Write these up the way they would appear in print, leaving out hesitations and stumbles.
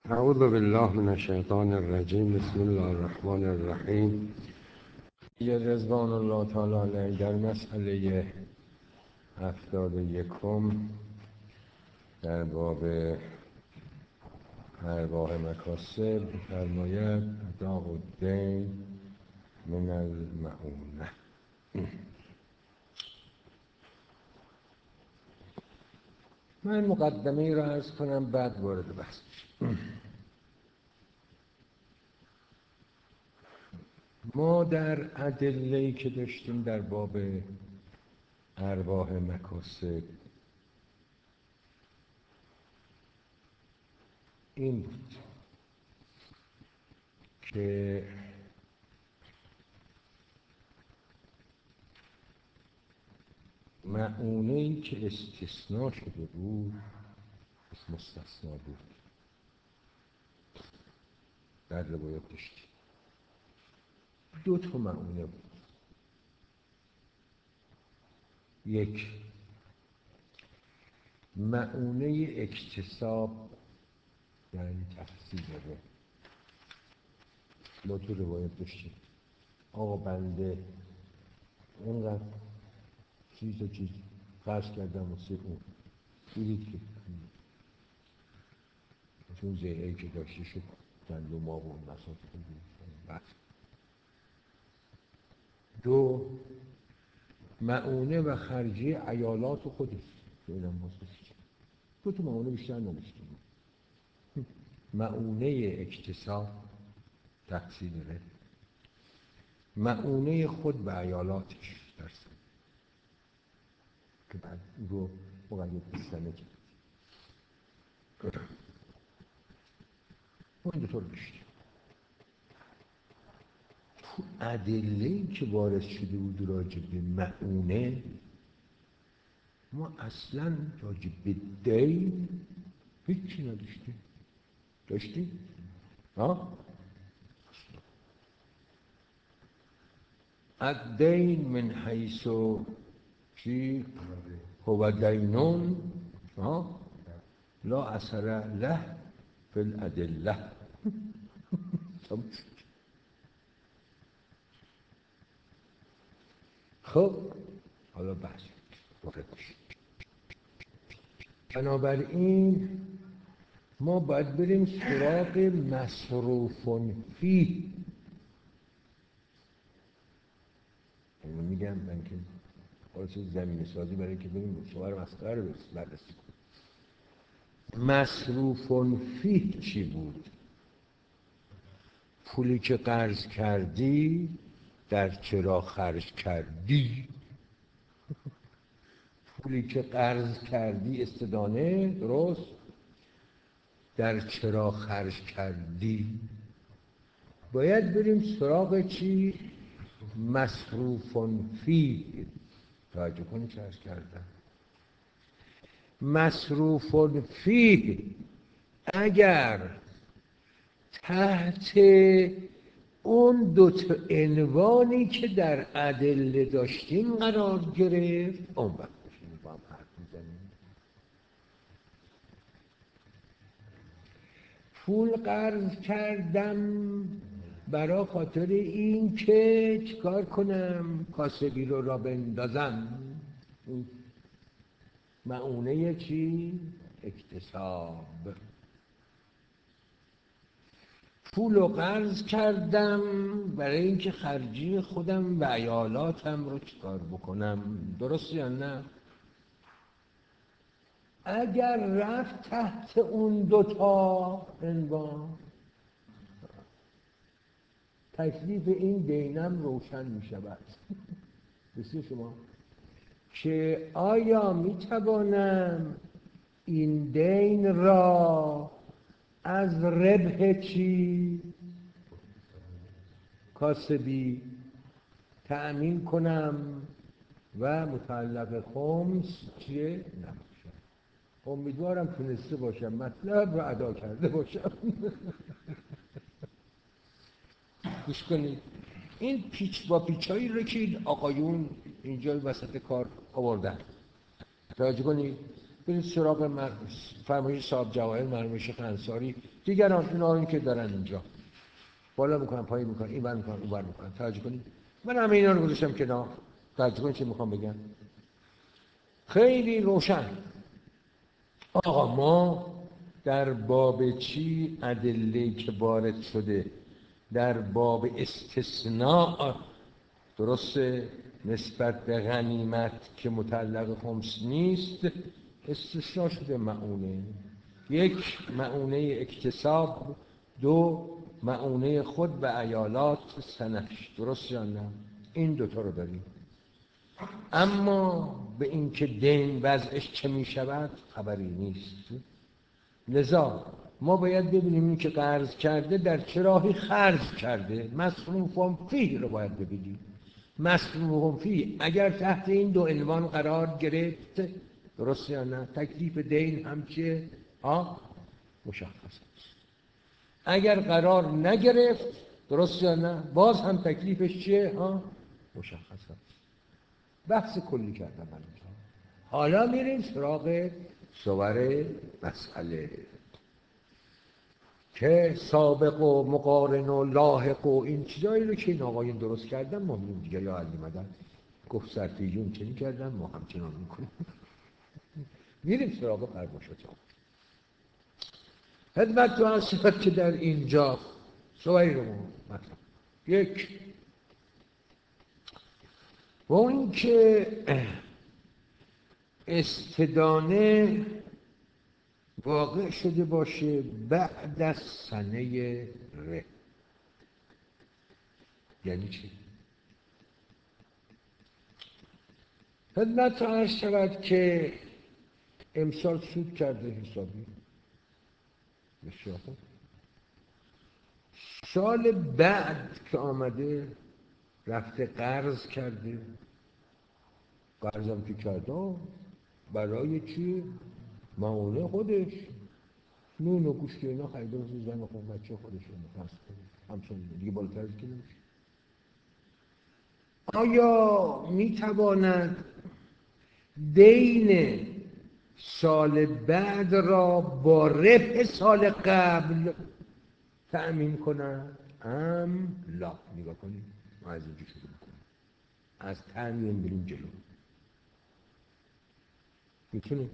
اعوذ بالله من الشیطان الرجیم. بسم الله الرحمن الرحیم. رضوان الله تعالی علیه در مسئله 71 در باب ارباح مکاسب فرماید اداء الدین من المعونه. من مقدمه ای را عرض کنم بعد وارد بحث بشم. ما در ادله‌ای که داشتیم در باب ارباح مکاسب این بود که معنونه‌ای که استثناء شده بود مستثنا بود. در روایت داشتیم دو تا معنونه بود. یک معنونه اکتساب یعنی تحصیل رو ما تو روایت داشتیم آقا بنده اینقدر چیز خرج کردم واسه اون دیدید که چون زیعه‌ای که داشته شد گندم آب و اون بساط بس. دو معنونه و خرجی عیالات خودش که اینم بازداشت. دو تا معنونه بیشتر نداشتیم. معنونه اکتساب تحصیل ره، معنونه خود به عیالاتش درست که بعد او رو مقید بستنه کرد. ما این دوتا رو داشتیم. تو ادله‌ای که وارد شده بود راجع به معنونه ما اصلا راجع به دین هیچی نداشتیم. داشتیم؟ ها؟ الدین من حیث چی؟ هو دینون لا اثر له فی الادله. خب حالا بحث وارد بشیم. بنابراین ما باید بریم سراغ مصروف فیه. میگم من که خلاص زمین سازی برای اینکه بریم شوهر مسئله رو بررسی کنیم. مصروف فیه چی بود؟ پولی که قرض کردی در چرا خرج کردی؟ پولی که قرض کردی استدانه درست در چرا خرج کردی؟ باید بریم سراغ چی؟ مصروف فیه. توجه کنید چه عرض کردم. مصروف فیه اگر تحت اون دو تا عنوانی که در ادله داشتیم قرار گرفت اون وقت بشیم با هم حرف میزنیم. پول قرض کردم برای خاطر این که چیکار کنم کاسبی رو را بندازم. معنونه چی؟ اکتساب. پول رو قرض کردم برای اینکه خرجی خودم و عیالاتم رو چیکار بکنم. درست یا نه؟ اگر رفت تحت اون دوتا عنوان تکلیف این دینم روشن می شود. بسید شما که آیا می توانم این دین را از ربح چی؟ کاسبی تأمین کنم و متعلق خمس چیه؟ نباشم. امیدوارم تونسته باشم مطلب رو ادا کرده باشم. گوش کنید این پیچ با پیچایی رو که این آقایون اینجا وسط کار آوردن توجه کنید. برید سراغ فرمایش صاحب جواهر مرحوم شیخ انصاری دیگران این آقایون که دارن اینجا بالا میکنن پایین میکنن این ور میکنن اون ور میکنن، توجه کنید. من همه اینا رو گذاشتم کنار. توجه کنید چه میخوام بگم. خیلی روشن. آقا ما در باب چی ادله که وارد شده در باب استثناء، درسته، نسبت به غنیمت که متعلق خمس نیست، استثناء شده مؤونه. یک، مؤونه اکتساب، دو، مؤونه خود و ایالات سنش، درست یا نه؟ این دوتا رو داریم. اما به اینکه دین وضعش چه می شود خبری نیست. لذا ما باید ببینیم این که قرض کرده در چه راهی خرج کرده. مصروفم فیه رو باید ببینیم. مصروفم فیه اگر تحت این دو عنوان قرار گرفت، درست یا نه، تکلیف دین هم چه؟ مشخص است. اگر قرار نگرفت، درست یا نه، باز هم تکلیفش چیه؟ مشخص است. بحث کلی کردم من اینجا. حالا میریم سراغ صور مسئله که سابق و مقارن و لاحق و این چیزایی رو که این آقایون درست کردن ما میریم دیگه. یا علی مدد گفت صرفیون چنین کردن، ما همچنان میکنیم. میریم سراغ فرماشات. خدمت تو از صفت که در اینجا صوری رو مطلب. یک، و این که استدانه واقع شده باشه بعد از سنه ره. یعنی چی؟ خدمت عرض شود که امسال سود کرده حسابی بسیار خوب. سال بعد که آمده رفته قرض کرده. قرضم که کرده برای چی؟ معونه خودش. نون و گوشت و اینا خریده واسه زن و بچه خودش رو فرض کنید. همچنین دیگه بالاتر از که نمیشه. آیا میتواند دین سال بعد را با ربح سال قبل تأمین کند؟ لا. نگاه کنید، ما از اینجا شروع میکنیم، از تأمین بریم جلو. میتونه؟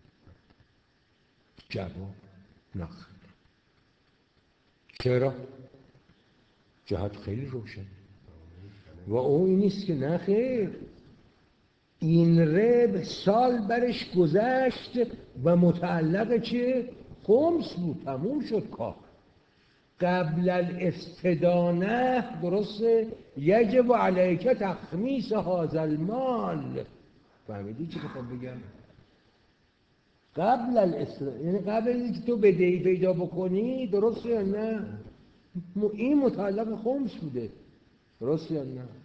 جواب نه. چرا؟ جهت خیلی روشن و اون این نیست که نه خیر، این ربح سال برش گذشت و متعلق چه؟ خمس بود. تموم شد کار. قبل الاستدانه، درسته، یجب علیک تخمیس هذا المال. فهمیدی چی بخوام بگم؟ قبل الاستدانه یعنی قبل اینکه تو بدهی پیدا بکنی، درسته یا نه، این متعلق خمس بوده، درسته یا نه.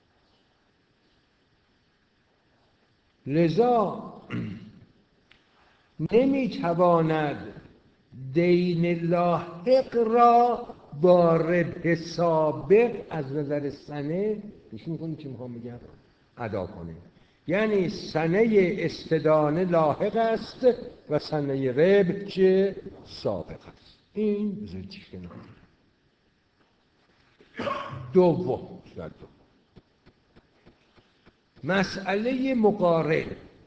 لذا نمیتواند دین لاحق را با ربح سابق از نظر سنه نشون کنید چی میخوام بگم ادا کنه. یعنی سنه استدانه لاحق است و سنه ربح چه؟ سابق است. این بذارید کنار. دوم، مسئله مقارن،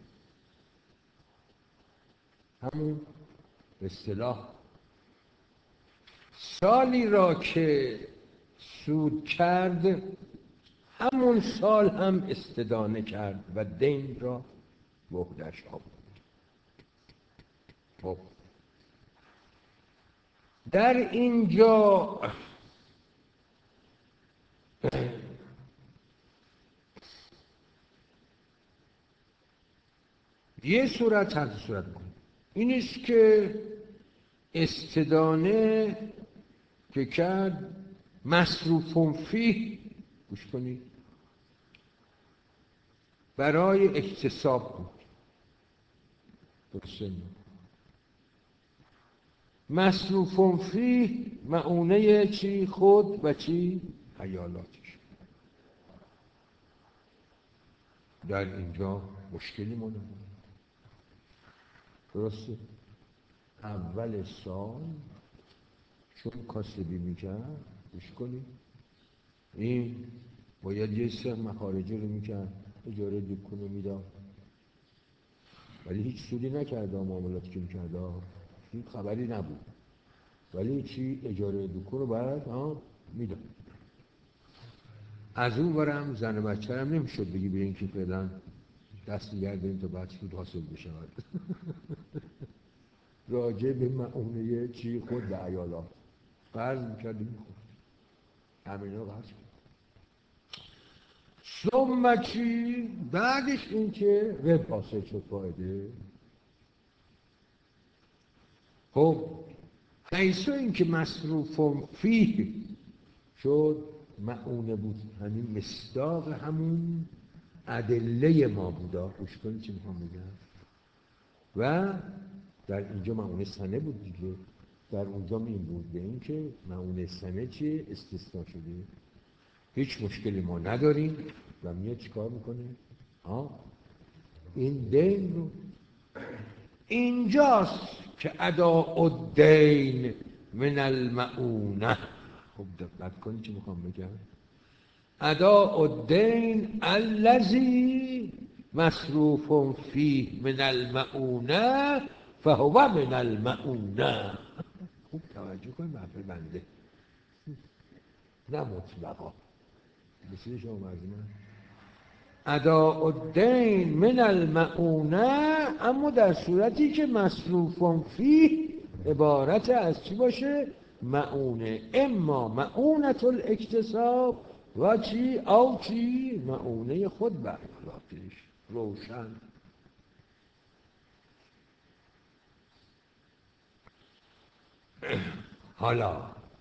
همون به اصطلاح سالی را که سود کرد همون سال هم استدانه کرد و دین را به عهده‌اش آورد. خب در اینجا یه صورت هر صورت کنید. این است که استدانه که کرد مصروف فیه، گوش کنید، برای اکتساب بود. درسته؟ مصروف فیه مؤونه چی؟ خود و چی؟ حیالاتش. در اینجا مشکلی مونه. درسته؟ اول سال چون کاسبی میکرد گوش کنید، این باید یه سر مخارجه رو میکرد، اجاره دکون رو میداد، ولی هیچ سودی نکرد معاملاتی که میکرد، هیچ خبری نبود، ولی چی اجاره دکون رو باید میداد. از اون برم زن و بچه هم نمیشد بگی به این که فعلا دست نگردیم تا بعد سود حاصل بشود. راجع به معونه چی خود به عیالات قرض میکردیم میخورد، همین رو قرض کرد. ثم چی؟ بعدش این که رب حاصل شد، فایده. خب حیث این که مصروف فیه شد معونه بود، همین مصداق همون ادله ما بودا. گوش کنید چی میخوام بگم. و در اینجا معونه سنه بود دیگه، در اونجا این بود به این که معونه سنه چیه؟ استثناء شده. هیچ مشکلی ما نداریم و میاد چیکار میکنه؟ این دین رو اینجاست که اداء الدین من المعونه. خب دقت کنید چی میخوام بگم. اداء الدین الذی مصروف فیه من المعونه فهو من المعونه. خوب توجه کنید به حرف بنده، نه مطلقا. بسیار شما مرزمه اداء الدین من المعونه، اما در صورتی که مصروف فیه عبارت از چی باشه؟ معونه. اما معونت الاکتساب و چی؟ او چی؟ معونه خود به عیالاتش. روشن. حالا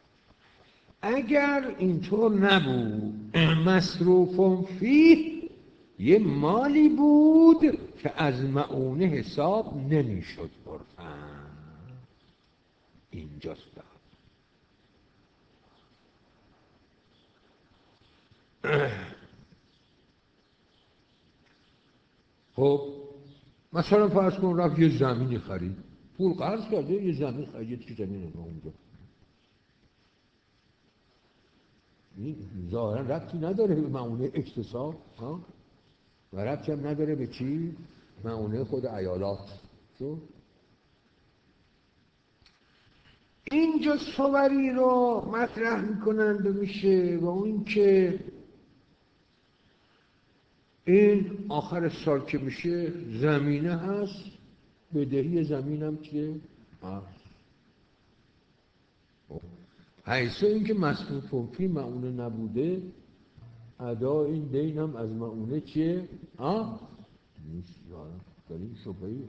اگر اینطور نبود، مصروف فیه یه مالی بود که از معونه حساب نمیشد عرفاً، اینجاست. خب مثلا فرض کن رفت یه زمینی خرید، پول قرض کرده یه زمین خرید که زمین رو اونجا، این ظاهرا ربطی نداره به معونه اکتساب و ربطی هم نداره به چی؟ معونه خود عیالات. شو اینجا صوری رو مطرح میکنند و میشه و اون که این آخر سال که میشه زمینه هست، بدهی زمین هم که هست. حیث این که مصروف فی معونه نبوده، ادا این دین هم از معونه چیه؟ نیست. داریم شبهی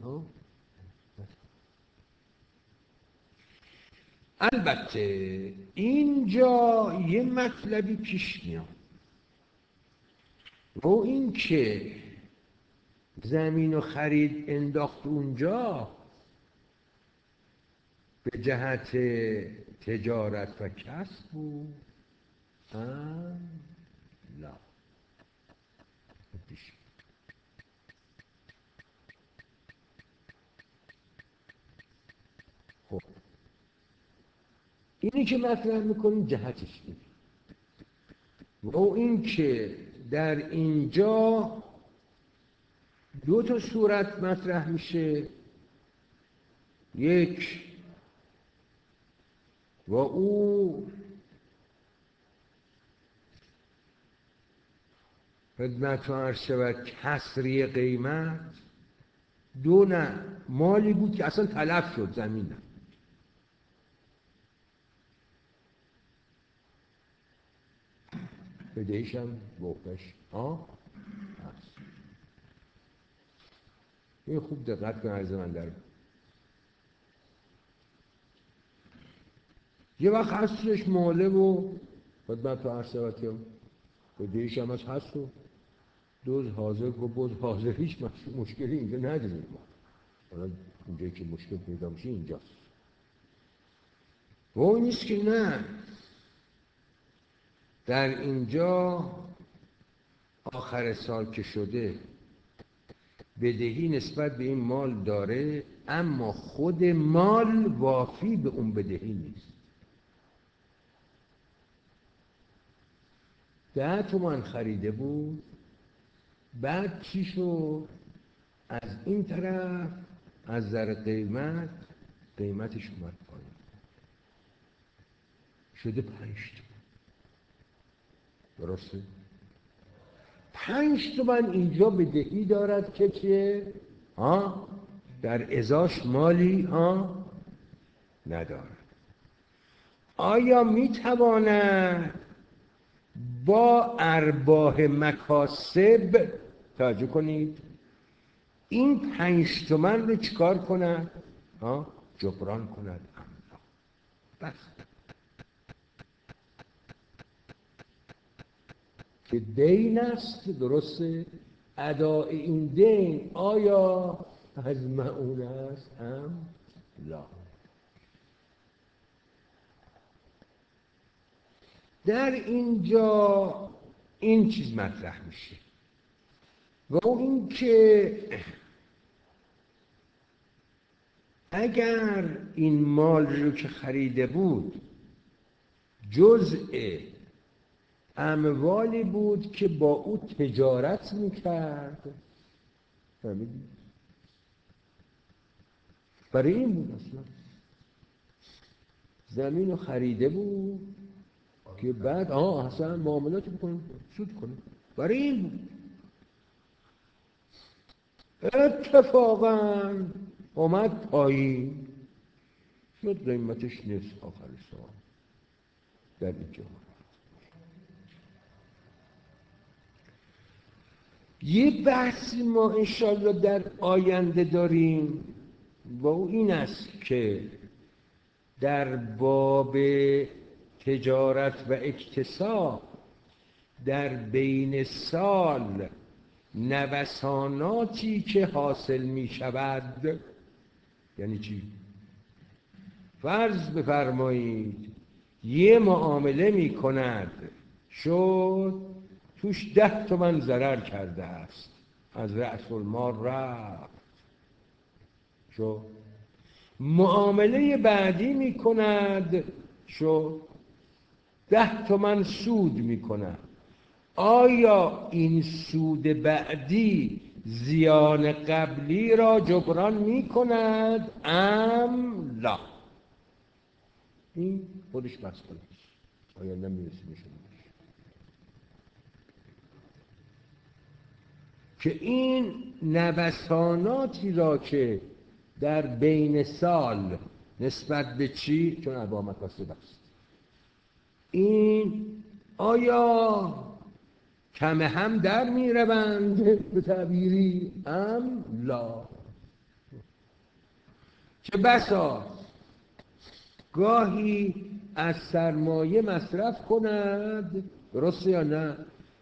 البته اینجا یه مطلبی پیش میاد و این که زمین و خرید انداخت اونجا به جهت تجارت و کسب بود. لا خب اینی که مطرح میکنیم جهتش اینه و این که در اینجا دو تا صورت مطرح میشه. یک و او خدمت عرض شود کسری قیمت. دو نه مالی بود که اصلا تلف شد، زمین نه. بدهیش هم بوقش هست. این خوب دقت کن عرض من دارم. یه وقت هستش ماله و خدمت عرض شود که بدهیش هم هست و دوز حاضر و بود حاضر، هیچ مشکلی اینجا نداریم ما. حالا اونجایی که مشکل پیدا میشه اینجاست. و اون نیست که نه، در اینجا آخر سال که شده بدهی نسبت به این مال داره، اما خود مال وافی به اون بدهی نیست. 10 تومن خریده بود، بعد چی شد؟ از این طرف از نظر قیمتش اومد پایین، شده 5 تومن. درسته؟ 5 تومن اینجا بدهی دارد که چه؟ در ازاش مالی ندارد. آیا میتواند با ارباح مکاسب، توجه کنید، این 5 تومن رو چیکار کند؟ جبران کند؟ بس که دین است، درسته؟ ادای این دین آیا از معون است؟ لا. در اینجا این چیز مطرح میشه و اون این که اگر این مال رو که خریده بود جزء اموالی بود که با او تجارت میکرد، فهمیدید؟ برای این بود اصلا زمین رو خریده بود که بعد اصلا معاملاتی بکنه، سود کنه. برای این بود. اتفاقا اومد پایین، شد قیمتش نصف آخر سال در اینجا. یه بحثی ما انشالله در آینده داریم و او این است که در باب تجارت و اکتساب در بین سال نوساناتی که حاصل می شود، یعنی چی؟ فرض بفرمایید یه معامله می کند شد توش 10 تومن ضرر کرده است، از رأس المال رفت. شد معامله بعدی می کند شد 10 تومن سود می کند. آیا این سود بعدی زیان قبلی را جبران می کند ام لا؟ این خودش مسئله است، آیا نمیرسیم که این نوساناتی را که در بین سال نسبت به چی؟ چون ارباح مکاسب است، این آیا کم هم در می روند به تعبیری ام لا؟ چه بسا گاهی از سرمایه مصرف کند، درسته یا نه؟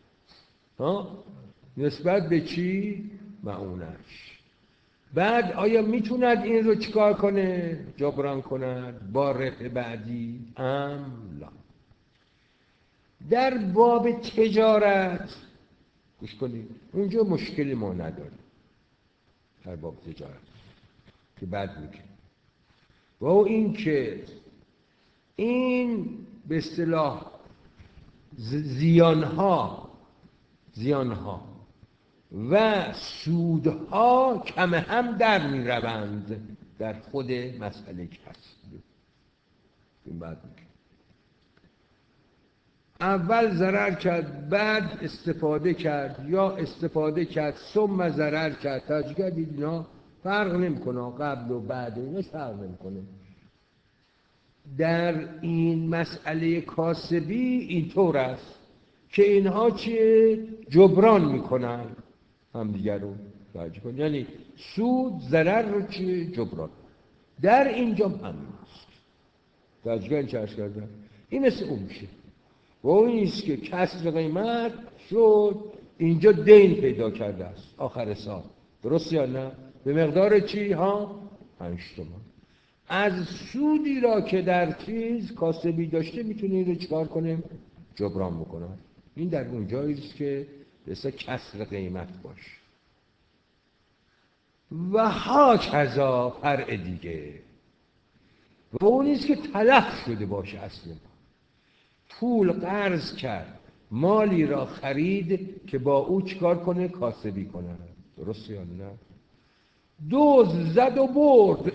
نسبت به چی؟ معونش. بعد آیا میتوند این رو چیکار کنه؟ جبران کند با ربح بعدی ام لا؟ در باب تجارت گوش کنید، اونجا مشکلی ما نداریم در باب تجارت که بعد میگه و او این که این به اصطلاح زیانها و سودها کم هم در می روند در خود مسئله کسب. این بعد میگه اول ضرر کرد بعد استفاده کرد، یا استفاده کرد ثم ضرر کرد. توجه کردید اینا فرق نمیکنه، قبل و بعد ایناش فرق نمیکنه. در این مسئله کاسبی اینطور است که اینها چیه؟ جبران میکنن همدیگر رو. توجه کن، یعنی سود ضرر رو چیه؟ جبران. در اینجا همین است. توجه کن چه عرض کردم؟ این مثل اون میشه و اون نیست که کسر قیمت شد اینجا دین پیدا کرده است آخر سال، درست یا نه؟ به مقدار چی 5 تومن. از سودی را که در چیز کاسبی داشته میتونه این رو چکار کنه؟ جبران بکنه. این در اون جاییست که مثل کسر قیمت باشه. و ها کذا فرع دیگه و اون نیست که تلف شده باشه. اصلا پول قرض کرد مالی را خرید که با او چیکار کنه؟ کاسبی کنه. درست یا نه؟ دزد زد و برد.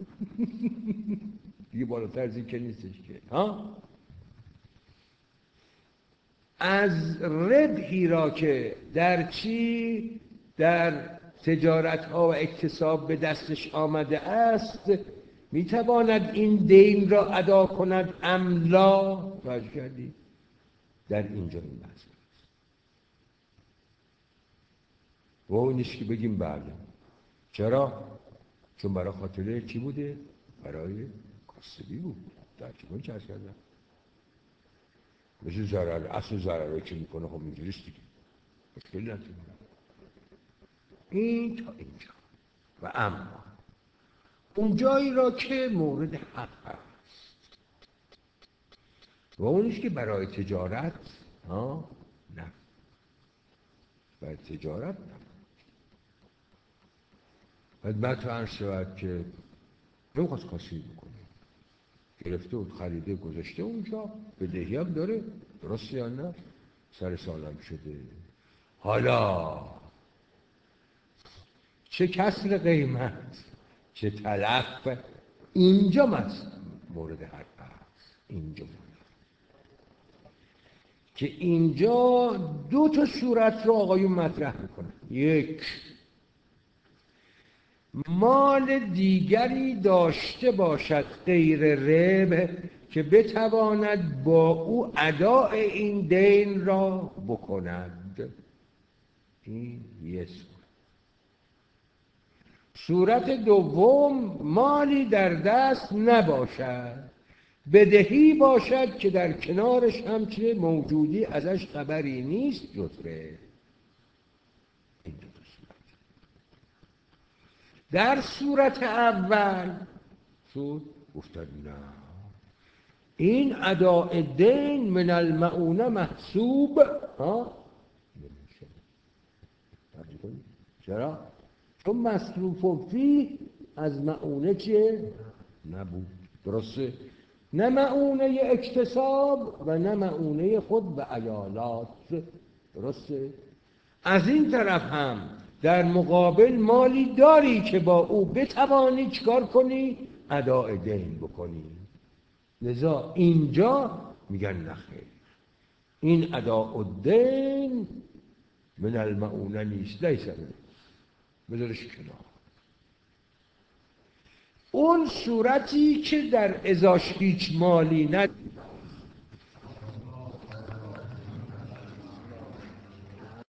دیگه بالاتر از این که نیستش که ها؟ از ربحی را که در چی؟ در تجارت ها و اکتساب به دستش آمده است میتواند این دین را ادا کند ام لا؟ توجه کردی؟ در اینجا این بحث است. و اون نیست که بگیم بله. چرا؟ چون برای خاطره چی بوده؟ برای کاسبی بود. در چی چرس کردن؟ مثل ضرر، اصل ضرره که میکنه خب اینجوریست دیگه، مشکلی نداره. این تا اینجا. و اما اون جایی را که مورد حق است و اونیش که برای تجارت نه، برای تجارت نه. خدمت عرض شود که نمیخواست کاسبی بکنه، گرفته بود، خریده، گذاشته اونجا، بدهی هم داره، درست یا نه؟ سر سالم شده. حالا چه کسر قیمت، چه تلف، اینجا مورد حق است. اینجا که اینجا دو تا صورت رو آقایون مطرح میکنن. یک، مال دیگری داشته باشد غیر ربح که بتواند با او اداء این دین را بکند. این یه صورت دوم، مالی در دست نباشد، بدهی باشد که در کنارش همچه موجودی ازش خبری نیست جز ربح. این دو صورت. در صورت اول گفتن نه، این اداء دین من المعونه محسوب نمیشه. چرا؟ چون مصروف فی از معونه چیه؟ نبود. درسته؟ نه معونه اکتساب و نه معونه خود به ایالات. درسته؟ از این طرف هم در مقابل مالی داری که با او بتوانی چکار کنی؟ اداء دین بکنی. لذا اینجا میگن نخیر، این اداء الدین من المعونه نیست، لیس بذارش کنار. اون صورتی که در ازاش هیچ مالی